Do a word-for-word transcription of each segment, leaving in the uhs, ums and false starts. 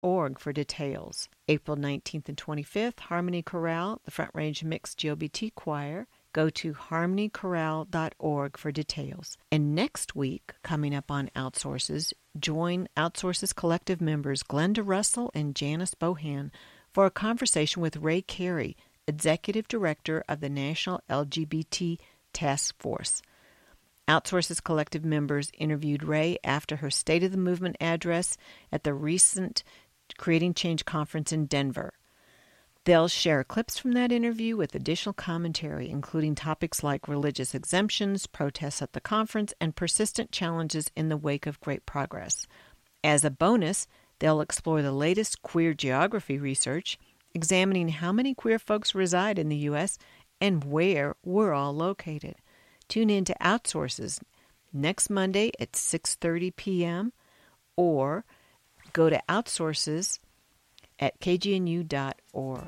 org for details. April nineteenth and twenty-fifth, Harmony Chorale, the Front Range Mixed G L B T Choir. Go to harmony chorale dot org for details. And next week, coming up on Outsources, join Outsources Collective members Glenda Russell and Janice Bohan for a conversation with Ray Carey, Executive Director of the National L G B T Task Force. Outsources Collective members interviewed Ray after her State of the Movement address at the recent Creating Change conference in Denver. They'll share clips from that interview with additional commentary, including topics like religious exemptions, protests at the conference, and persistent challenges in the wake of great progress. As a bonus, they'll explore the latest queer geography research, examining how many queer folks reside in the U S and where we're all located. Tune in to Outsources next Monday at six thirty p.m. or go to Outsources at k g n u dot org.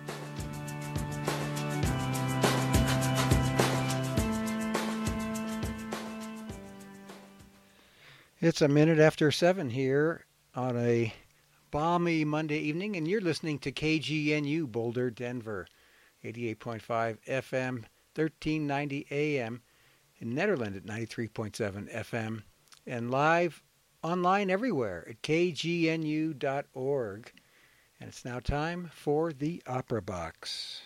It's a minute after seven here on a balmy Monday evening, and you're listening to K G N U Boulder, Denver, eighty-eight point five F M, thirteen ninety A M, in Nederland at ninety-three point seven F M, and live online everywhere at k g n u dot org. And it's now time for the Opera Box.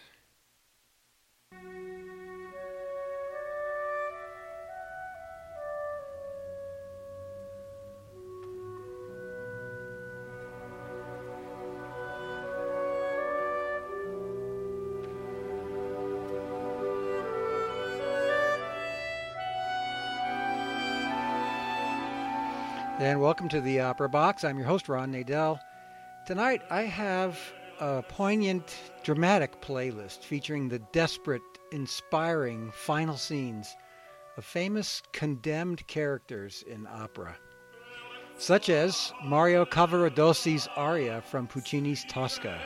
And welcome to the Opera Box. I'm your host, Ron Nadel. Tonight I have a poignant, dramatic playlist featuring the desperate, inspiring final scenes of famous condemned characters in opera, such as Mario Cavaradossi's aria from Puccini's Tosca.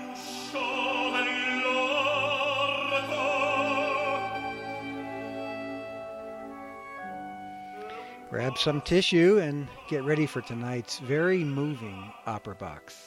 Grab some tissue and get ready for tonight's very moving Opera Box.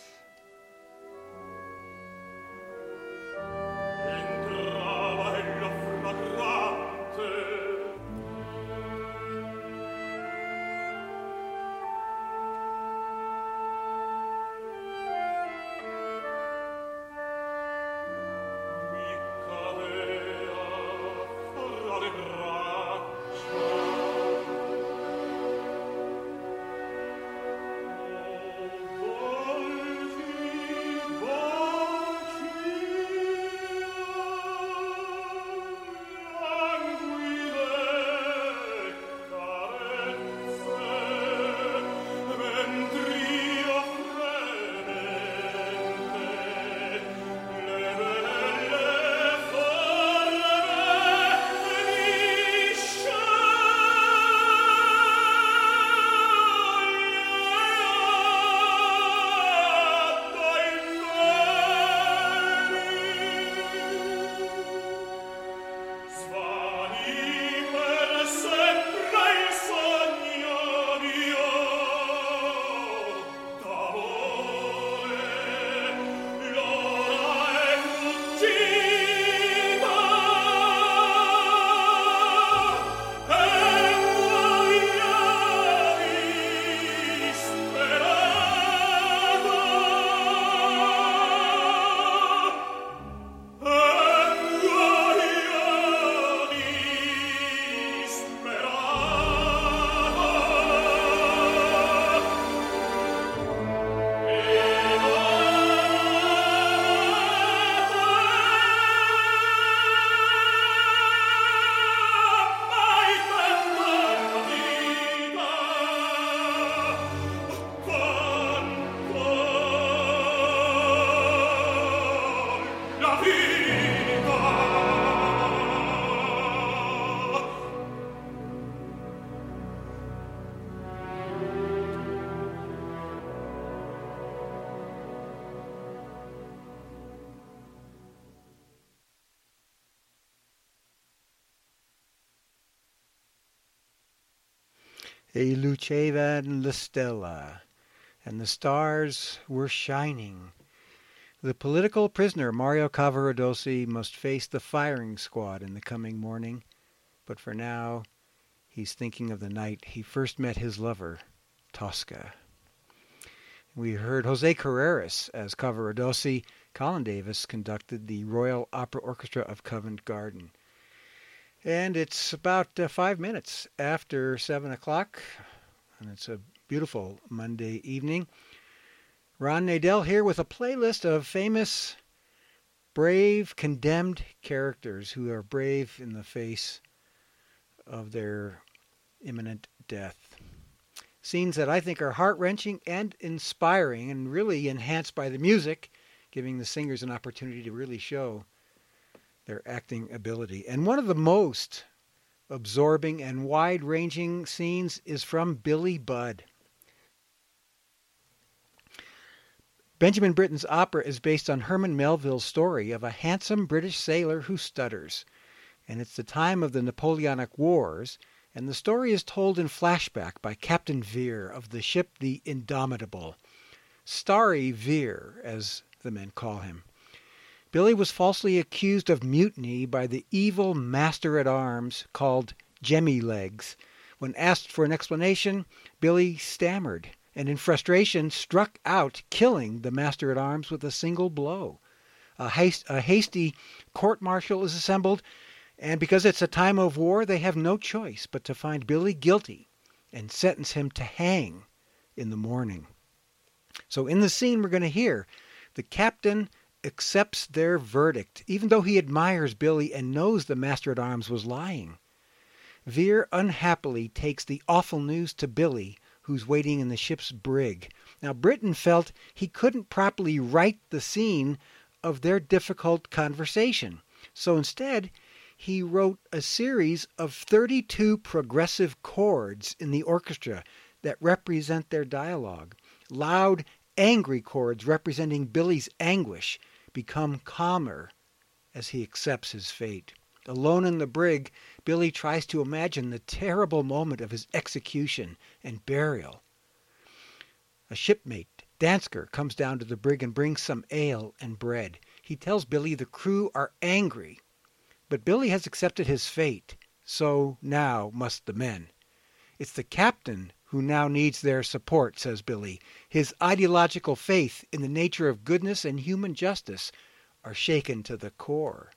E luceva la stella. and the stars were shining. The political prisoner Mario Cavaradossi must face the firing squad in the coming morning, but for now he's thinking of the night he first met his lover, Tosca. We heard Jose Carreras as Cavaradossi. Colin Davis conducted the Royal Opera Orchestra of Covent Garden. And it's about uh, five minutes after seven o'clock, and it's a beautiful Monday evening. Ron Nadel here with a playlist of famous, brave, condemned characters who are brave in the face of their imminent death. Scenes that I think are heart-wrenching and inspiring and really enhanced by the music, giving the singers an opportunity to really show their acting ability. And one of the most absorbing and wide-ranging scenes is from Billy Budd. Benjamin Britten's opera is based on Herman Melville's story of a handsome British sailor who stutters. And it's the time of the Napoleonic Wars, and the story is told in flashback by Captain Vere of the ship the Indomitable. Starry Vere, as the men call him. Billy was falsely accused of mutiny by the evil master-at-arms called Jemmy Legs. When asked for an explanation, Billy stammered, and in frustration struck out, killing the master-at-arms with a single blow. A, haste, a hasty court-martial is assembled, and because it's a time of war, they have no choice but to find Billy guilty and sentence him to hang in the morning. So in the scene we're going to hear, the captain accepts their verdict, even though he admires Billy and knows the master-at-arms was lying. Vere unhappily takes the awful news to Billy, who's waiting in the ship's brig. Now, Britten felt he couldn't properly write the scene of their difficult conversation. So instead, he wrote a series of thirty-two progressive chords in the orchestra that represent their dialogue. Loud, angry chords representing Billy's anguish become calmer as he accepts his fate. Alone in the brig, Billy tries to imagine the terrible moment of his execution and burial. A shipmate, Dansker, comes down to the brig and brings some ale and bread. He tells Billy the crew are angry, but Billy has accepted his fate, so now must the men. It's the captain who now needs their support, says Billy. His ideological faith in the nature of goodness and human justice are shaken to the core.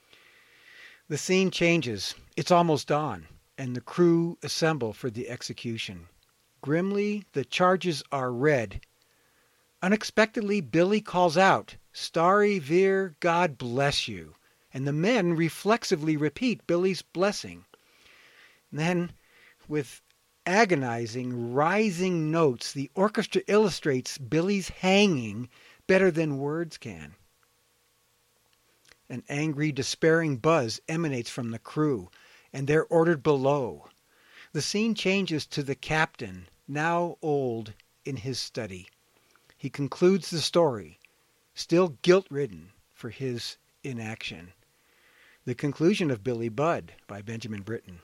The scene changes. It's almost dawn, and the crew assemble for the execution. Grimly, the charges are read. Unexpectedly, Billy calls out, "Starry Vere, God bless you." And the men reflexively repeat Billy's blessing. And then, with agonizing, rising notes, the orchestra illustrates Billy's hanging better than words can. An angry, despairing buzz emanates from the crew, and they're ordered below. The scene changes to the captain, now old, in his study. He concludes the story, still guilt-ridden for his inaction. The conclusion of Billy Budd by Benjamin Britten.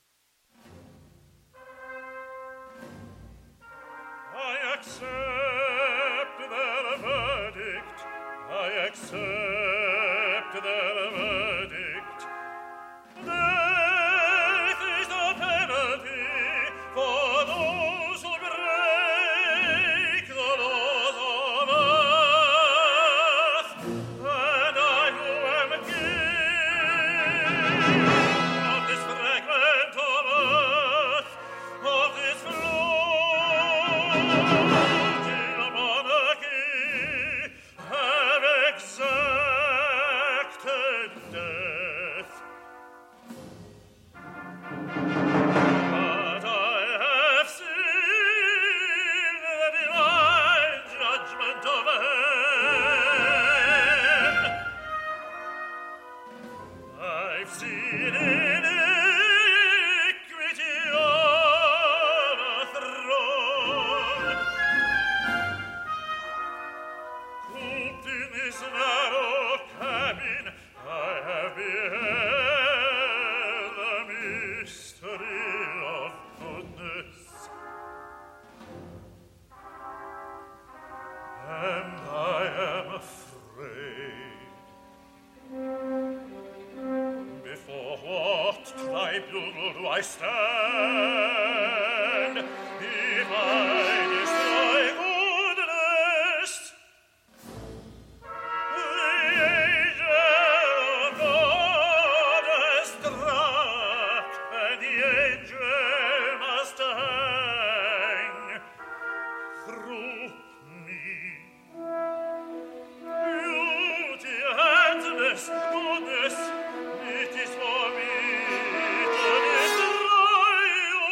I accept their verdict. I accept their verdict. Death is the penalty for those who break the laws of earth. And I who am king of this fragment of earth, of this floating monarchy, have exacted death. But I have seen the divine judgment of heaven. I've seen iniquity overthrown. Cooped in this narrow cabin, I have beheld the mystery of goodness. I stand if I destroy goodness. The angel of God has struck, and the angel must hang through me. Beauty, handsomeness, goodness, it is for me to destroy you.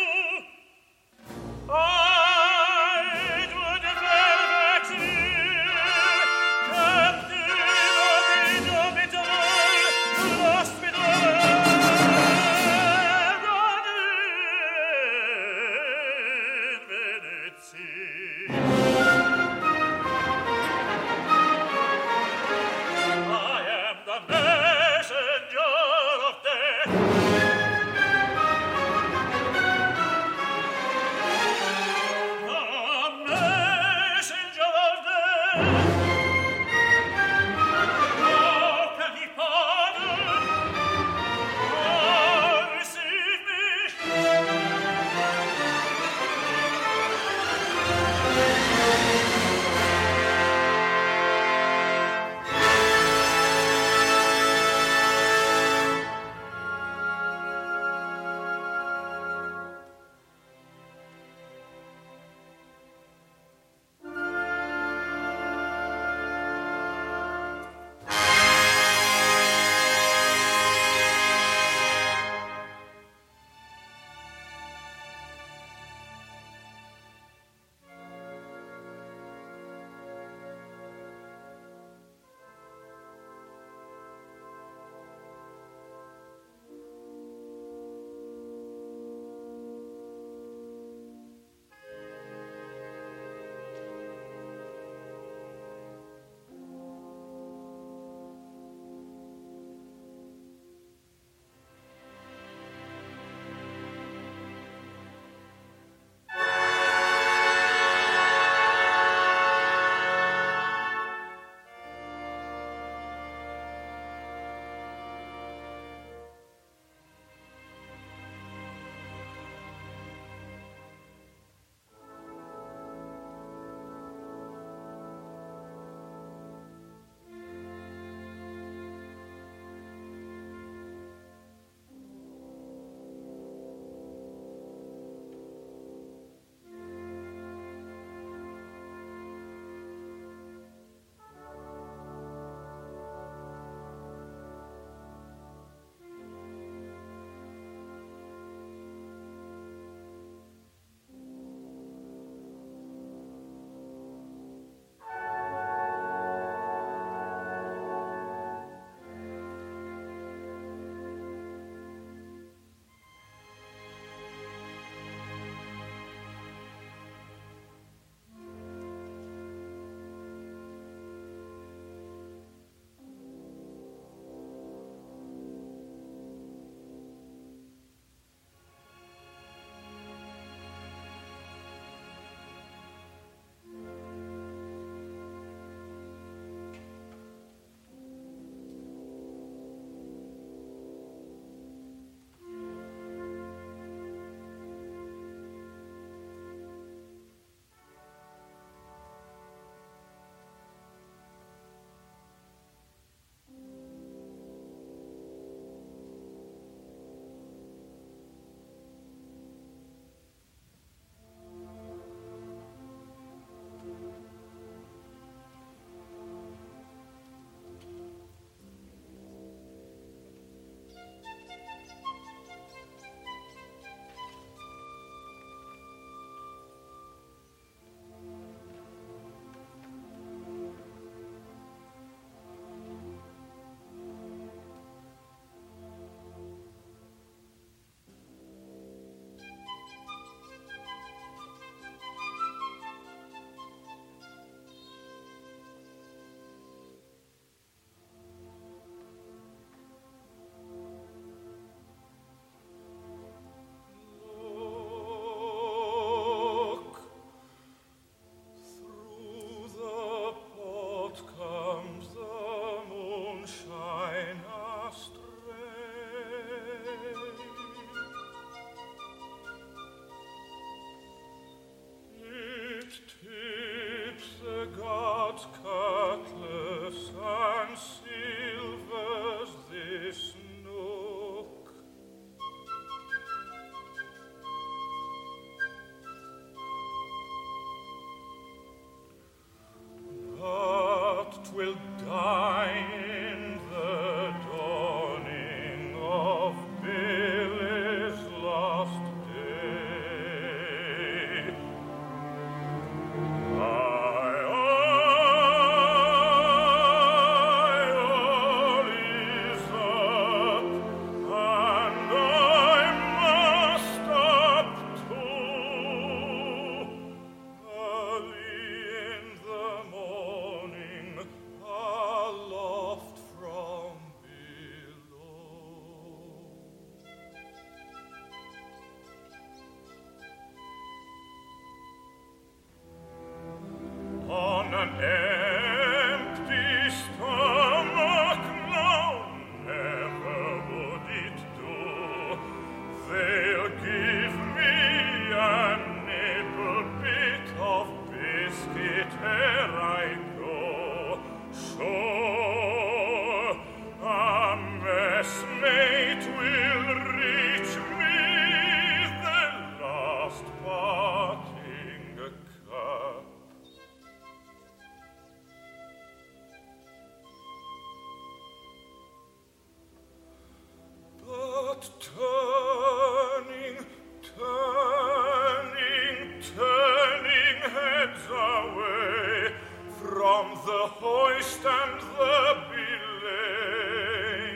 But turning, turning, turning heads away from the hoist and the belay,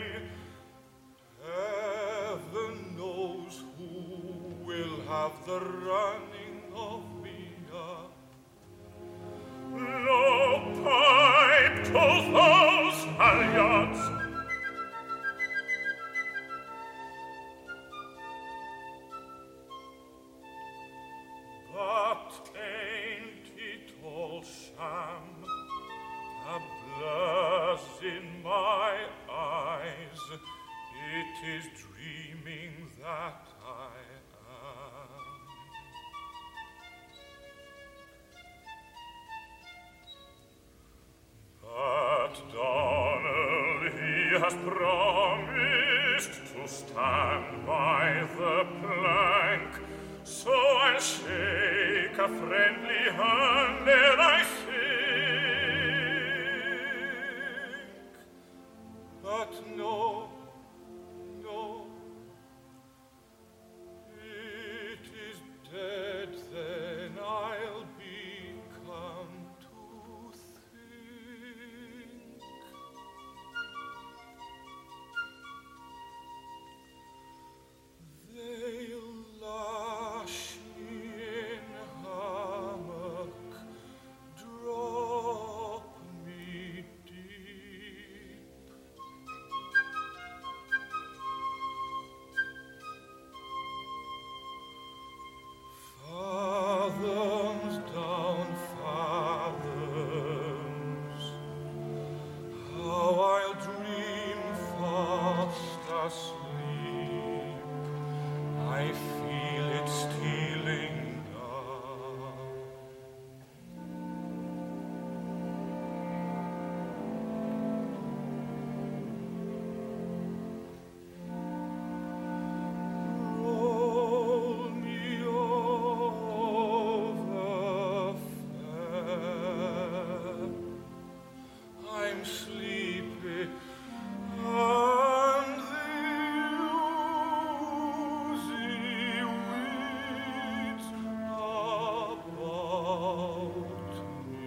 heaven knows who will have the running of me up. No pipe to those halyards, but ain't it all sham, a blurs in my eyes, it is dreaming that I am. But Donald, he has promised to stand by the plank, so I'll shake a friendly hand ere I sink. But no, no, it is dead, then I'll become to think. They'll lash me in hammock, drop me deep. Fathoms down, fathoms, how I'll dream fast asleep. I feel it stealing now. Roll me over fair. I'm sleepy, and the oozy weeds about me.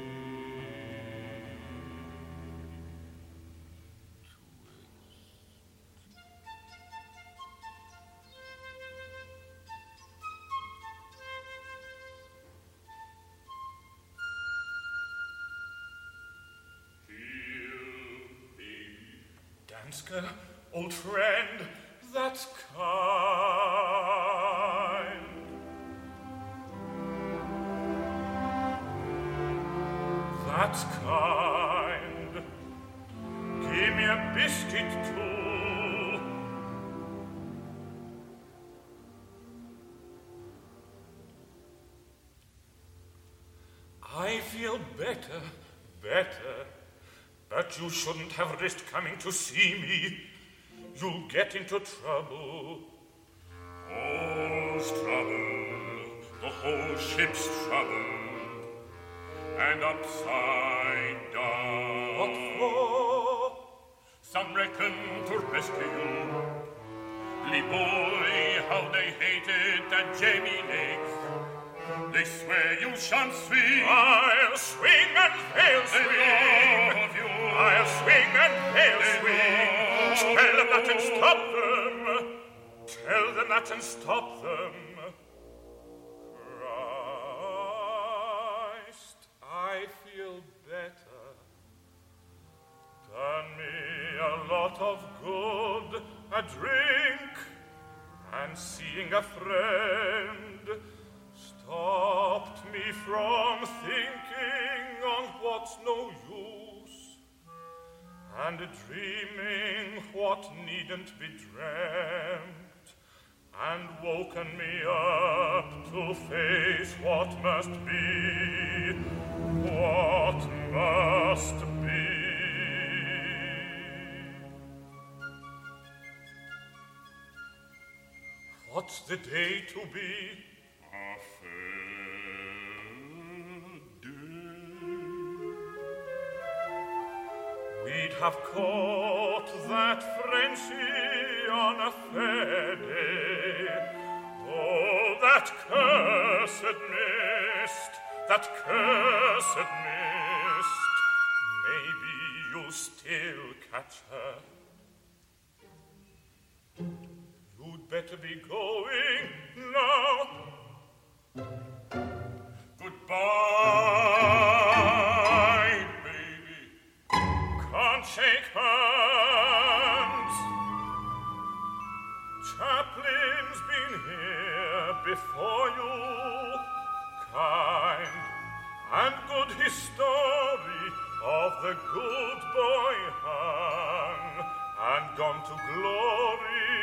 Danska, old friend, that's kind. That's kind. Give me a biscuit too. I feel better, better. But you shouldn't have risked coming to see me. You'll get into trouble. All's trouble, the whole ship's trouble, and upside down. What for? Some reckon to rescue you. Lee boy, how they hated that Jamie Lake. They swear you shan't swing. I'll swing and they'll swing. I'll swing and they'll swing. Tell them that and stop them. Tell them that and stop them. Christ, I feel better. Done me a lot of good. A drink and seeing a friend stopped me from thinking on what's no use, and dreaming what needn't be dreamt, and woken me up to face what must be, what must be. What's the day to be? A fair day. we'd have caught that Frenchie on a fair day. Oh, that cursed mist, that cursed mist, maybe you'll still catch her. You'd better be going now. Goodbye, baby. Can't shake hands. Chaplin's been here before you. Kind and good his story of the good boy hung and gone to glory.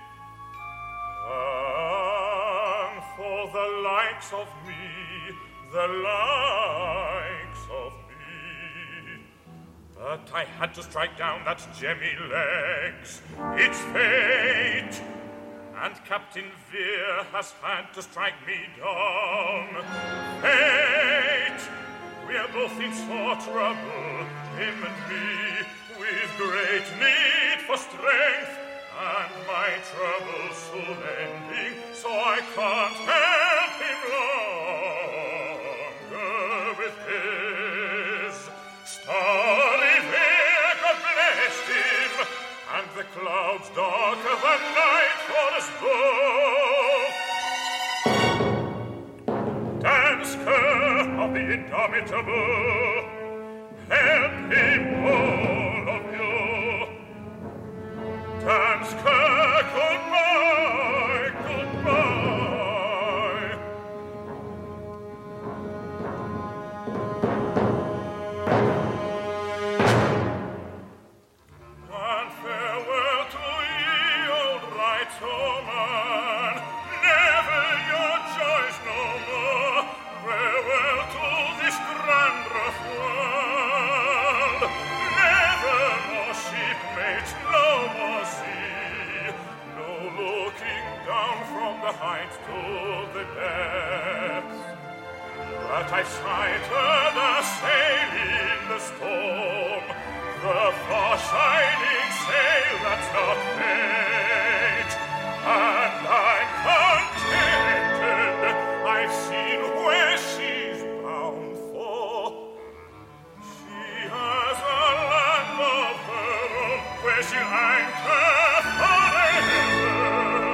And for the likes of me, the likes of me. But I had to strike down that Jemmy Legs. It's fate. And Captain Vere has had to strike me down. Fate. We're both in sore trouble, him and me, with great need for strength. And my trouble's soon ending, so I can't help him longer with his starry veil. God bless him, and the clouds darker than night for us both. Dansker of the indomitable, help him all of you. Dansker, goodbye, goodbye. And farewell to ye, old Right-O-Man. Never your joys no more. Farewell to this grand rough world. Never more shipmates, no more sea, no looking down from the heights to the depths. But I sighted a sail in the storm, the far shining sail that's not fate, and I'm contented. I've seen where she's bound for. She has a land of her own where she'll anchor forever.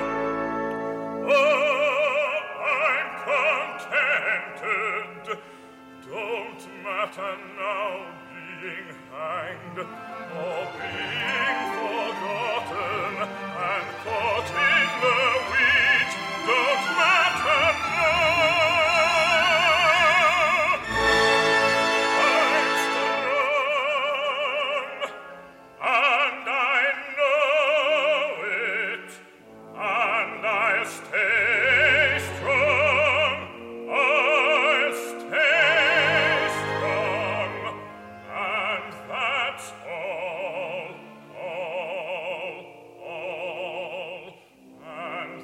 Oh, I'm contented. Don't matter now being hanged or being forgotten and caught in the wheat. Don't matter now. I'm strong, and I know it, and I'll stay strong. I'll stay strong, and that's all, all, all, and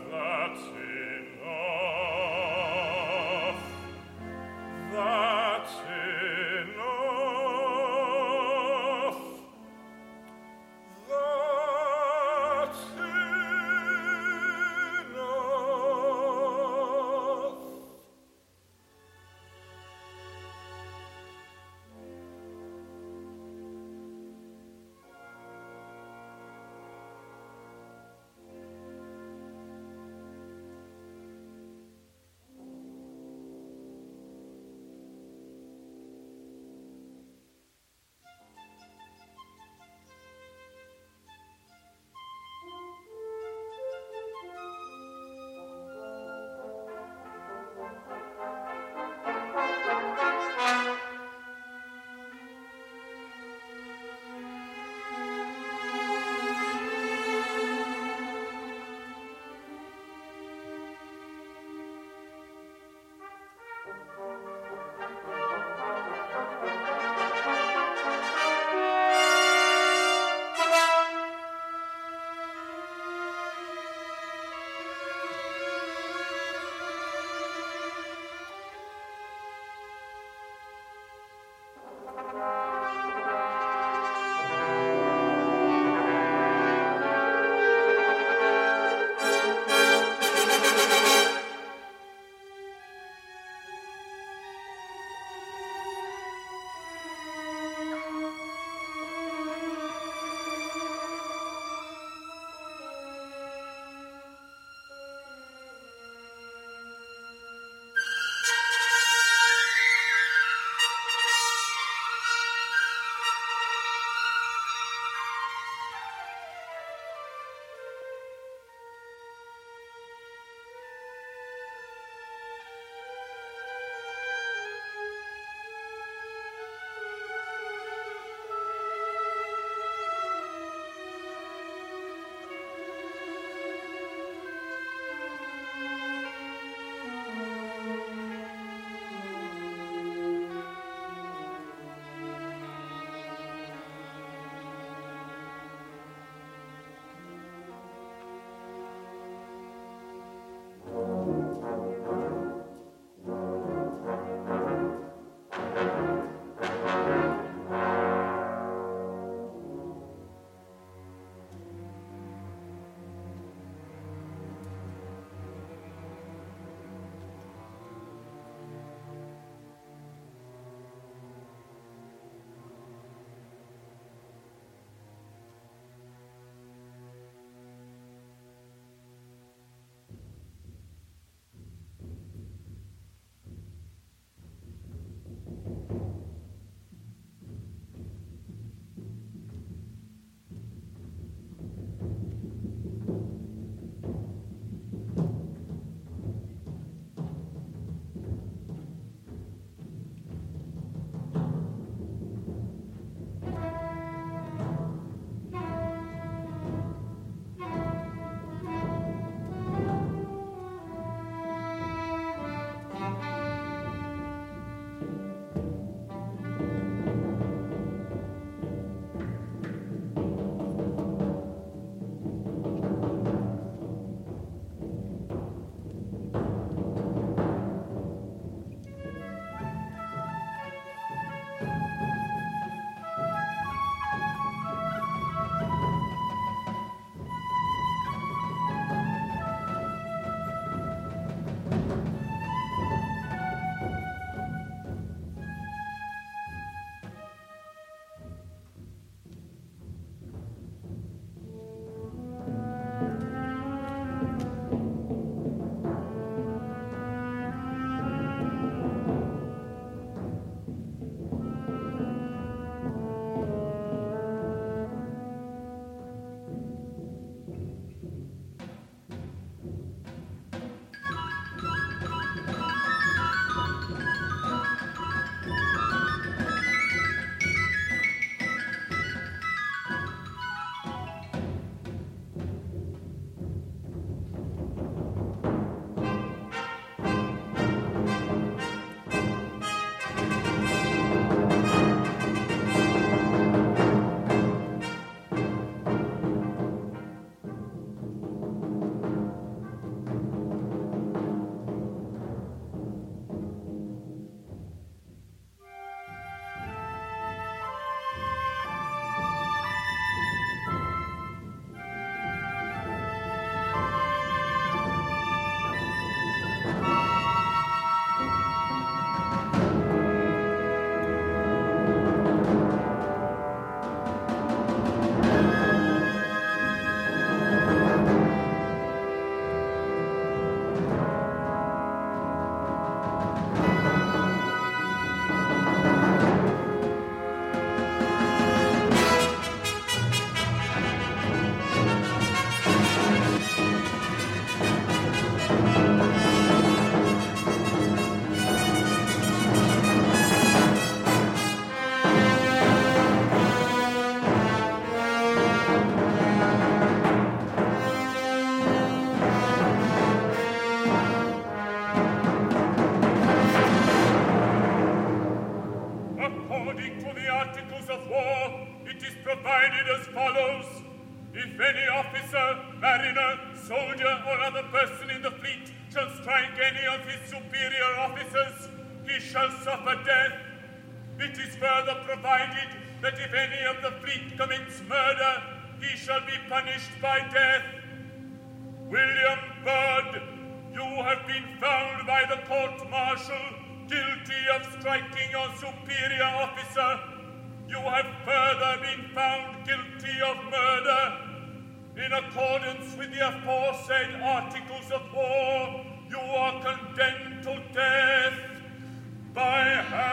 It is provided as follows. If any officer, mariner, soldier, or other person in the fleet shall strike any of his superior officers, he shall suffer death. It is further provided that if any of the fleet commits murder, he shall be punished by death. William Byrd, you have been found by the court-martial guilty of striking your superior officer. You have further been found guilty of murder. In accordance with the aforesaid articles of war, you are condemned to death by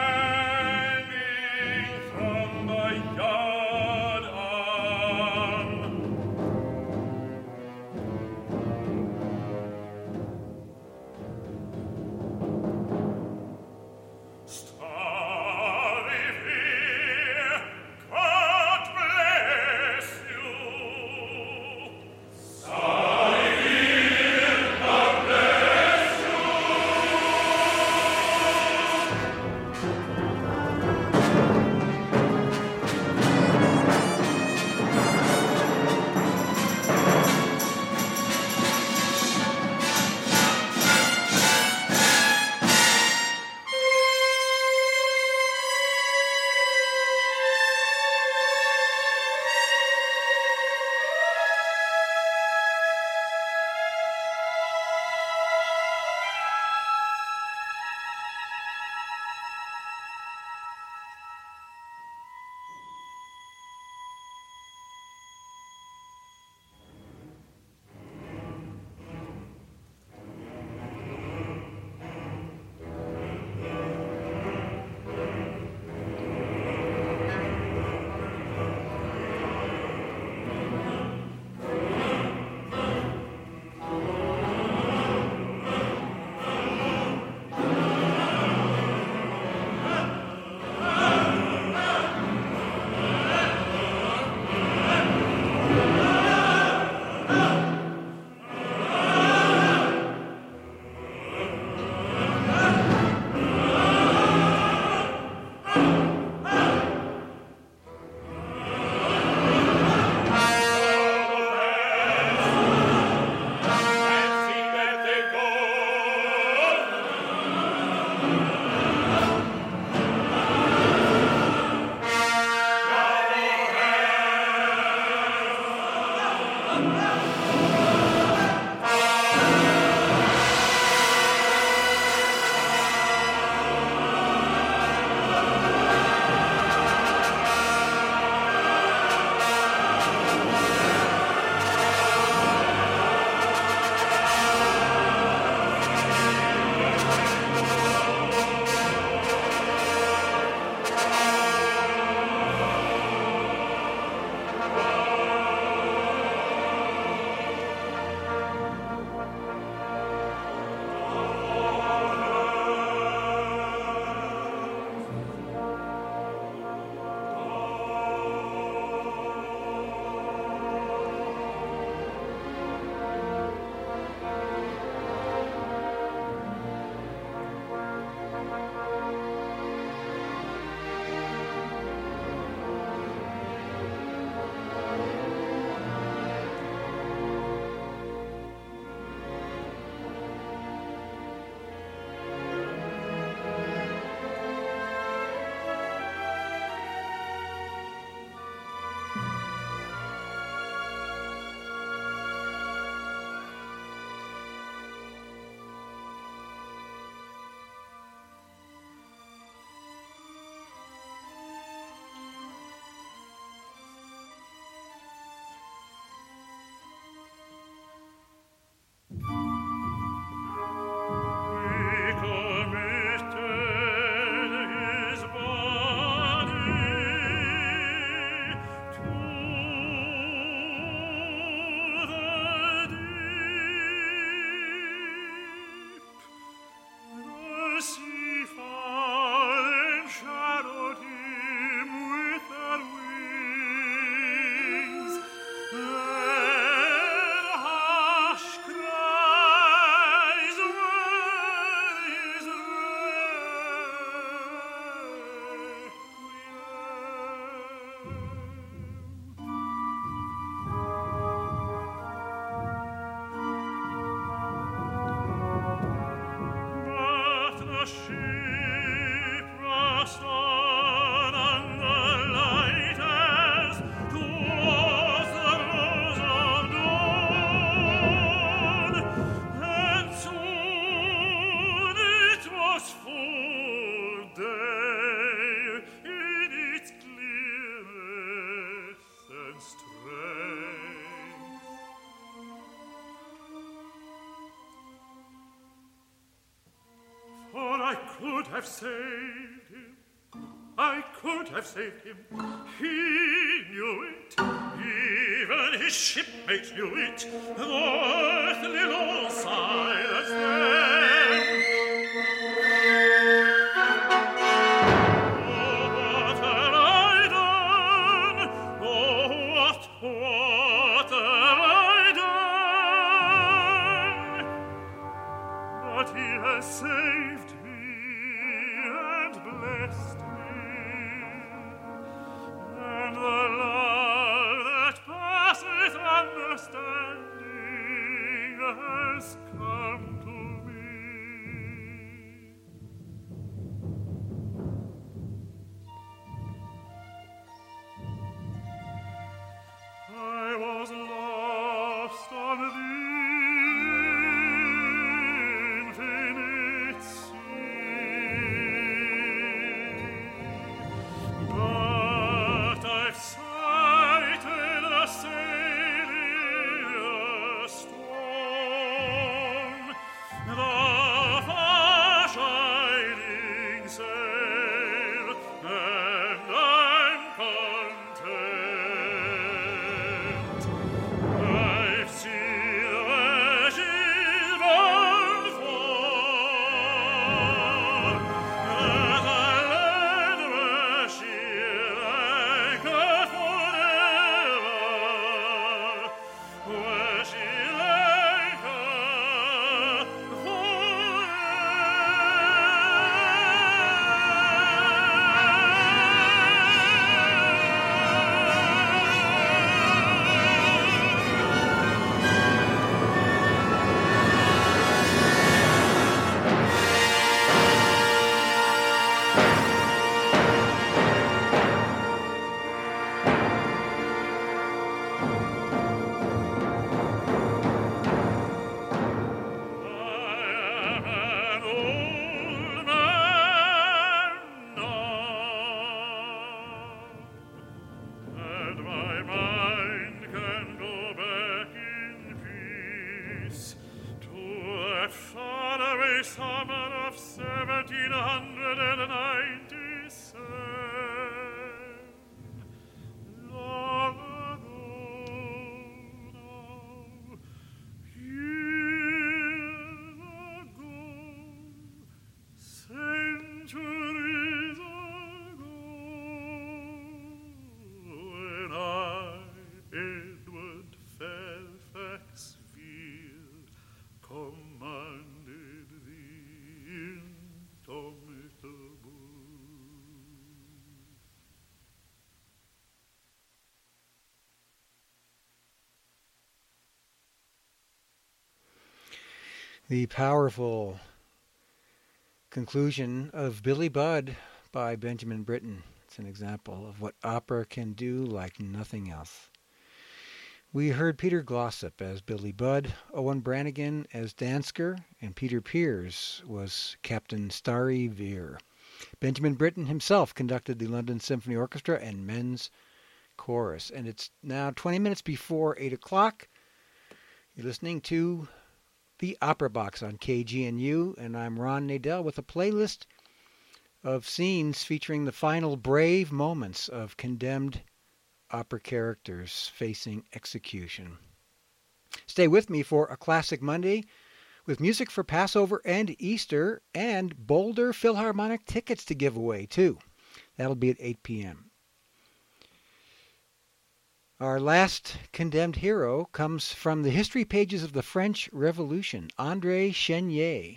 hanging from the yard arm. Starry-Veer, God bless you. Starry-Veer, God bless you. I could have saved him. I could have saved him. He knew it. Even his shipmates knew it. The earthly low silence them. Oh, what have I done? Oh, what, what have I done? But he has saved me and blessed me. And the love that passeth understanding has come to me. I was lost on the infinite sea, but I've sighted the sailing storm, the far shining sail, and I'm content. I've seen the ashes burn far, as I land where she anchored forever, where she anchored summer of seventeen ninety-seven. Long ago now, years ago, centuries ago, when I, Edward Fairfax Field, commanded the indomitable. The powerful conclusion of Billy Budd by Benjamin Britten. It's an example of what opera can do like nothing else. We heard Peter Glossop as Billy Budd, Owen Brannigan as Dansker, and Peter Pears was Captain Starry Veer. Benjamin Britten himself conducted the London Symphony Orchestra and men's chorus. And it's now twenty minutes before eight o'clock. You're listening to The Opera Box on K G N U, and I'm Ron Nadell with a playlist of scenes featuring the final brave moments of condemned opera characters facing execution. Stay with me for a Classic Monday with music for Passover and Easter and Boulder Philharmonic tickets to give away, too. That'll be at eight p.m. Our last condemned hero comes from the history pages of the French Revolution, André Chenier,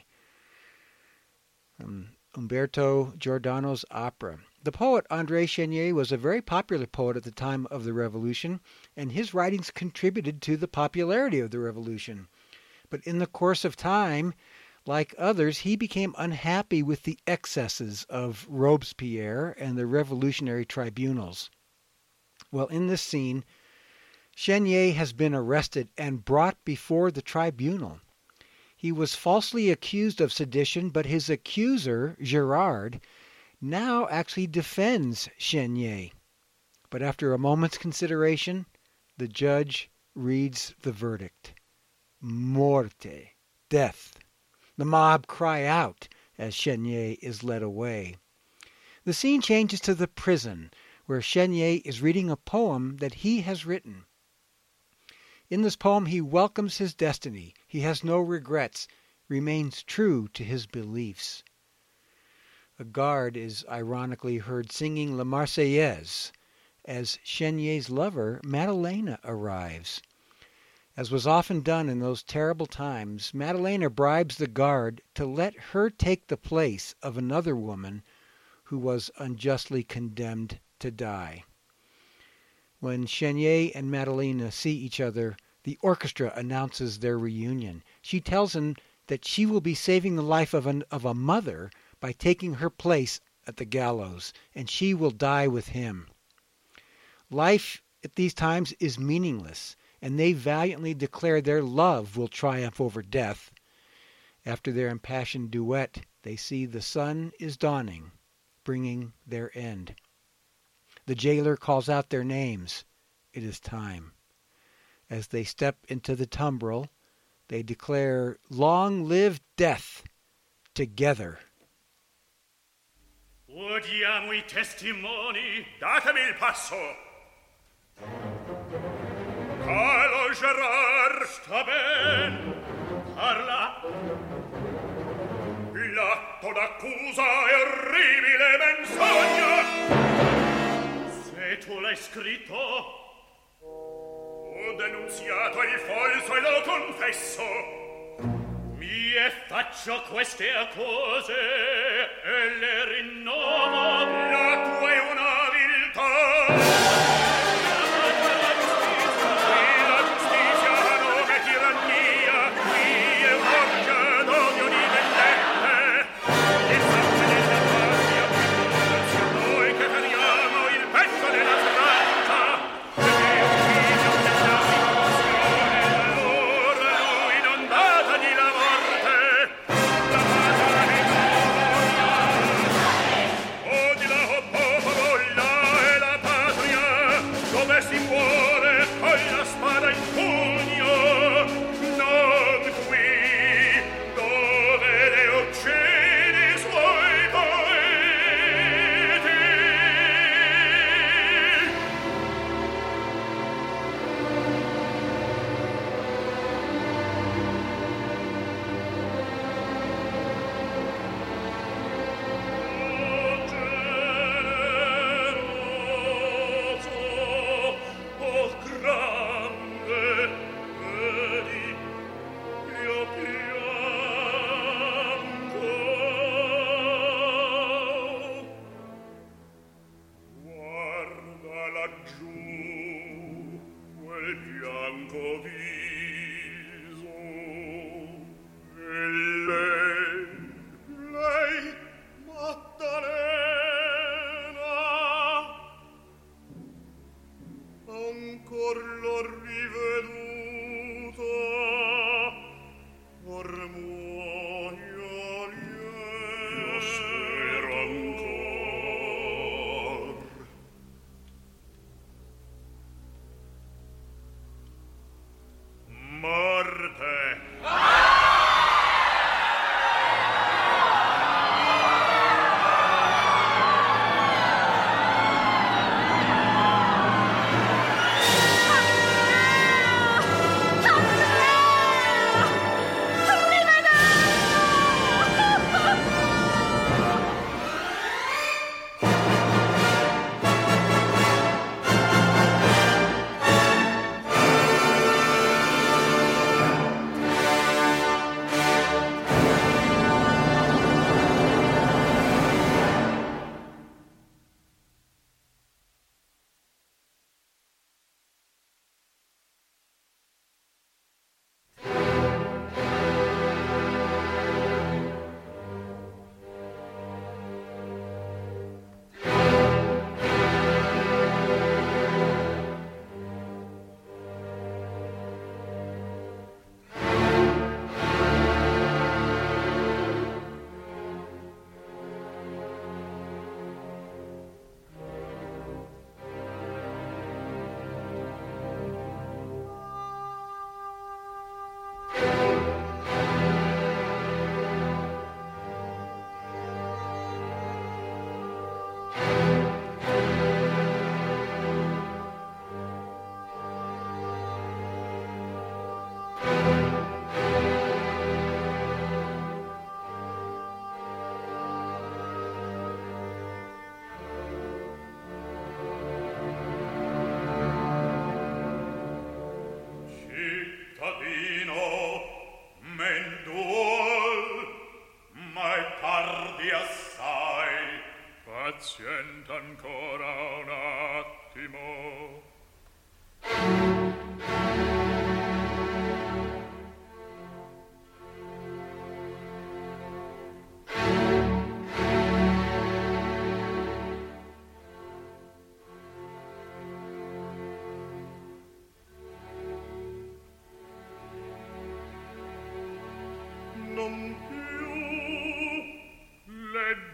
from Umberto Giordano's opera. The poet André Chenier was a very popular poet at the time of the Revolution, and his writings contributed to the popularity of the Revolution. But in the course of time, like others, he became unhappy with the excesses of Robespierre and the revolutionary tribunals. Well, in this scene, Chenier has been arrested and brought before the tribunal. He was falsely accused of sedition, but his accuser, Girard, now actually defends Chenier. But after a moment's consideration, the judge reads the verdict. Morte, death. The mob cry out, as Chenier is led away. The scene changes to the prison, where Chenier is reading a poem that he has written. In this poem, he welcomes his destiny. He has no regrets, remains true to his beliefs. A guard is ironically heard singing La Marseillaise as Chenier's lover, Madalena, arrives. As was often done in those terrible times, Madalena bribes the guard to let her take the place of another woman who was unjustly condemned to die. When Chenier and Madalena see each other, the orchestra announces their reunion. She tells him that she will be saving the life of, an, of a mother by taking her place at the gallows, and she will die with him. Life at these times is meaningless, and they valiantly declare their love will triumph over death. After their impassioned duet, they see the sun is dawning, bringing their end. The jailer calls out their names. It is time. As they step into the tumbril, they declare, "Long live death, together." Udiamo I testimoni. Datemi il passo. Carlo Gerard, sta ben, parla. L'atto d'accusa è orribile menzogna. Se tu l'hai scritto, ho denunziato il falso e lo confesso. Mi e faccio queste accuse e le rinnovo. La tua è una viltà.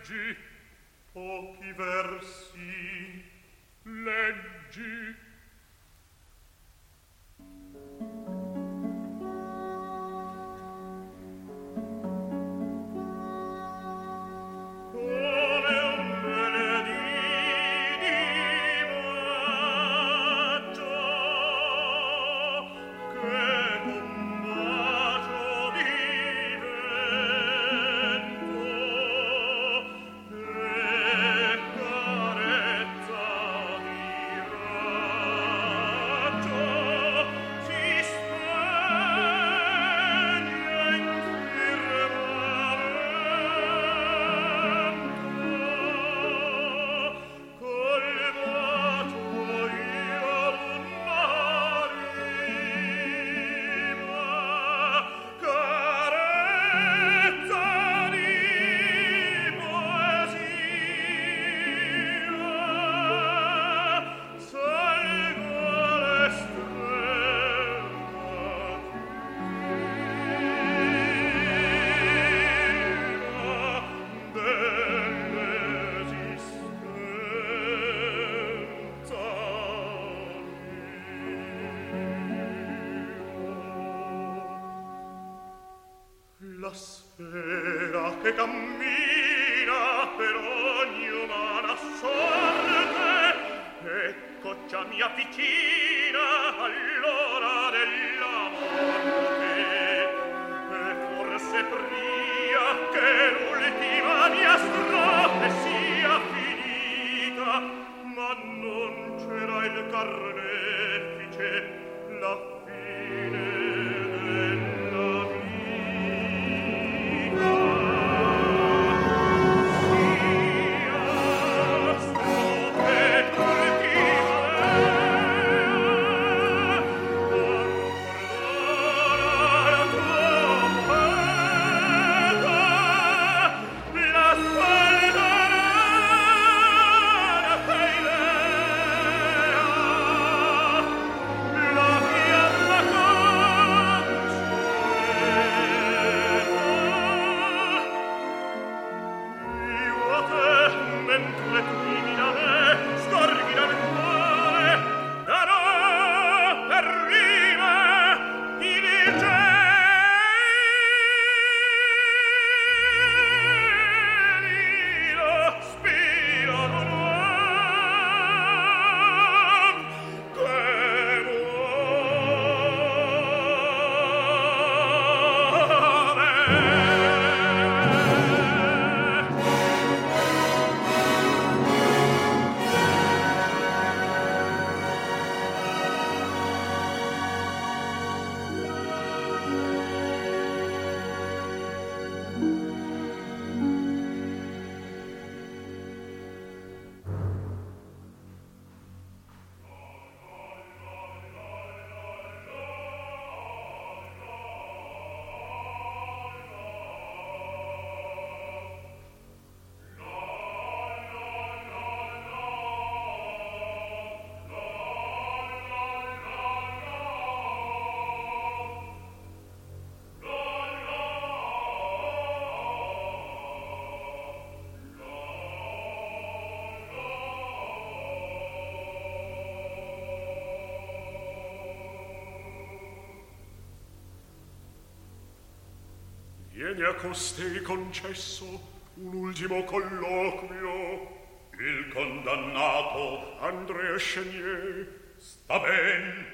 leggi, pochi versi, leggi. La sfera che cammina per ogni umana sorte, ecco già mi avvicina all'ora della morte, e forse pria che l'ultima mia strofe sia finita, ma non c'era il carnefice, la fine della vita. Viene a costei concesso un ultimo colloquio. Il condannato Andrea Chenier sta ben.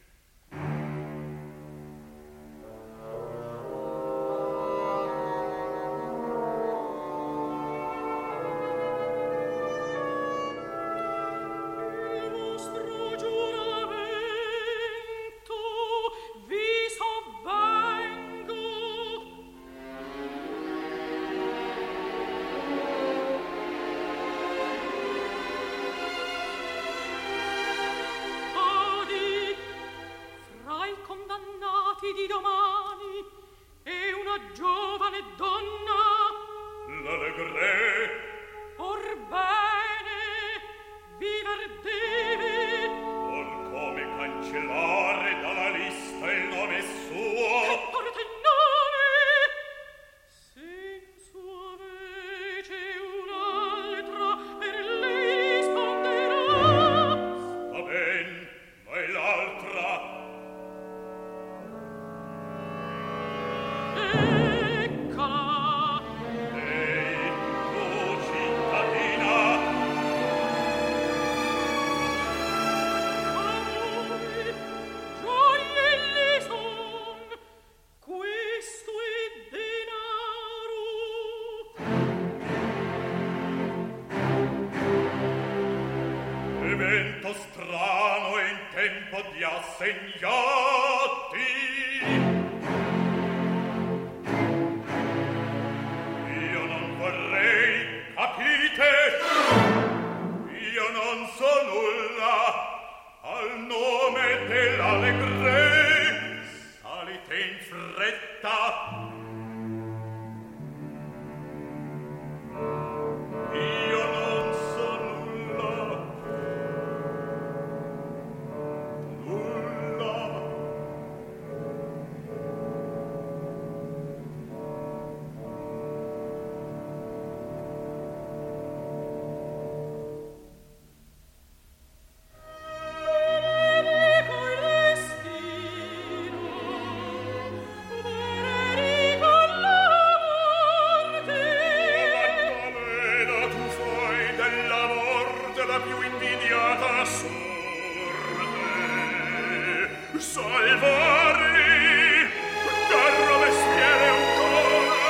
Di domani e una giovane donna l'allegre orbene viver devi or come cancellare dalla lista il nome suo che porta il nome sen sua vece tempo strano e in tempo di assegnati. Io non vorrei, capite? Io non so nulla al nome dell'allegrezza. Salite in fretta. Io non so nulla, nulla. Salvarli, caro mestiere ancora.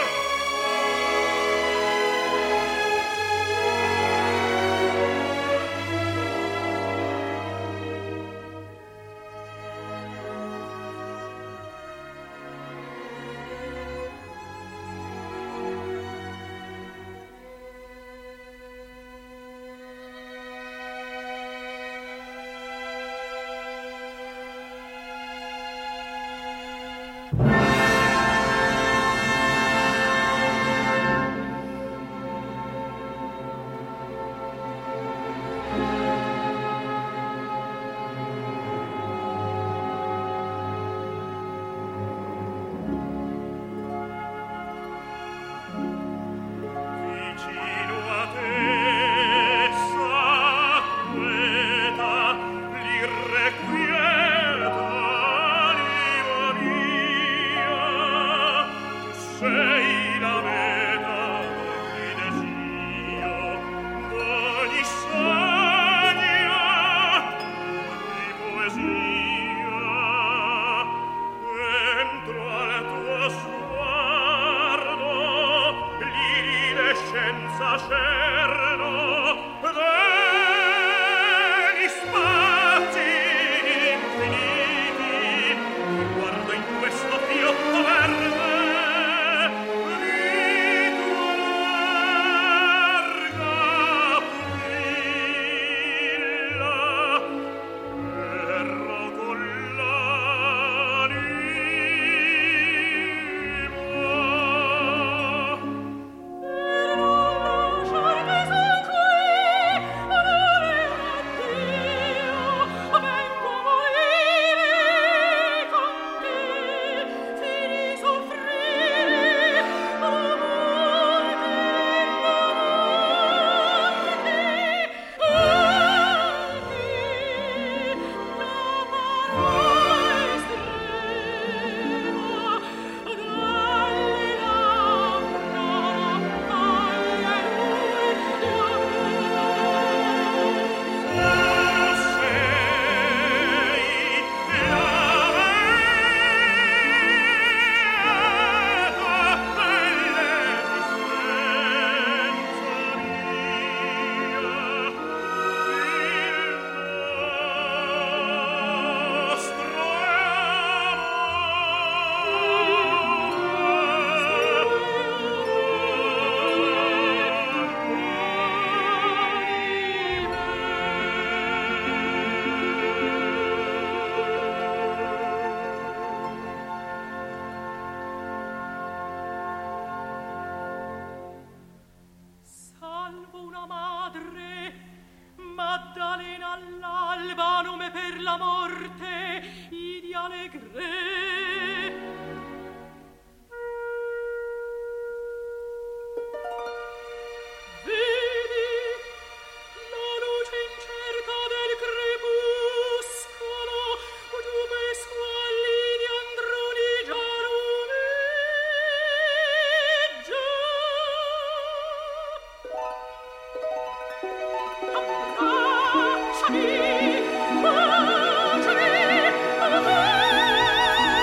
Abbracciami, baciami, amore.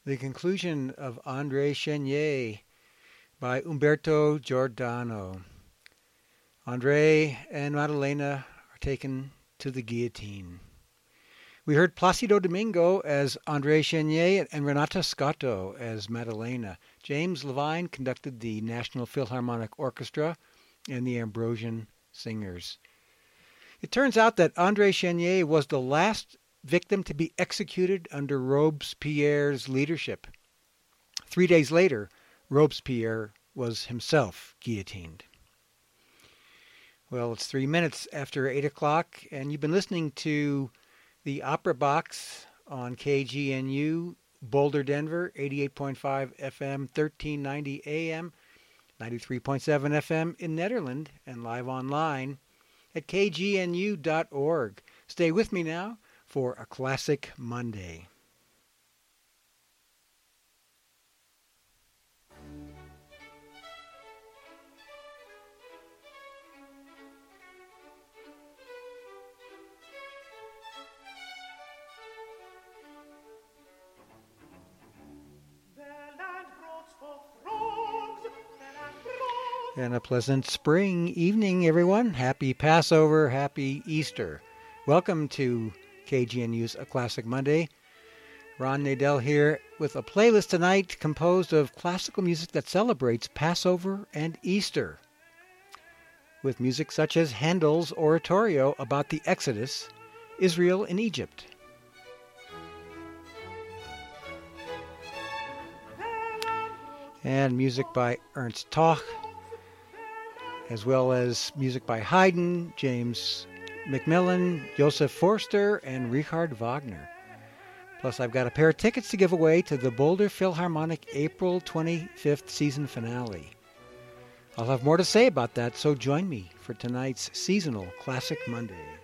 the conclusion of André Chenier by Umberto Giordano. André and Madalena are taken to the guillotine. We heard Placido Domingo as André Chenier and Renata Scotto as Madalena. James Levine conducted the National Philharmonic Orchestra and the Ambrosian Singers. It turns out that André Chenier was the last victim to be executed under Robespierre's leadership. Three days later, Robespierre was himself guillotined. Well, it's three minutes after eight o'clock, and you've been listening to the Opera Box on K G N U, Boulder, Denver, eighty-eight point five F M, thirteen ninety A M, ninety-three point seven F M in Nederland, and live online at K G N U dot org. Stay with me now for a Classic Monday. And a pleasant spring evening, everyone. Happy Passover, happy Easter. Welcome to K G N U's A Classic Monday. Ron Nadel here with a playlist tonight composed of classical music that celebrates Passover and Easter, with music such as Handel's oratorio about the Exodus, Israel in Egypt. And music by Ernst Toch, as well as music by Haydn, James Macmillan, Joseph Forster, and Richard Wagner. Plus, I've got a pair of tickets to give away to the Boulder Philharmonic April twenty-fifth season finale. I'll have more to say about that, so join me for tonight's seasonal Classic Monday.